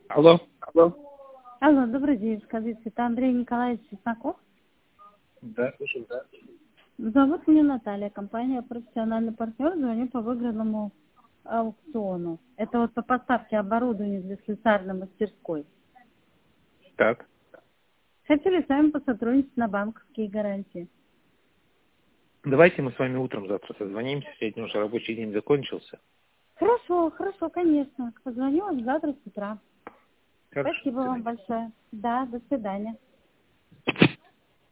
Алло. Алло, добрый день. Скажите, это Андрей Николаевич Чесноков? Да, слушаю. Зовут меня Наталья, компания «Профессиональный партнер», звоню по выигранному аукциону. Это вот по поставке оборудования для слесарной мастерской. Так. Хотели с вами посотрудничать на банковские гарантии. Давайте мы с вами утром завтра созвонимся. Сегодня уже рабочий день закончился. Хорошо, конечно. Позвоню вам завтра с утра. Хорошо. Спасибо вам большое. Да, до свидания.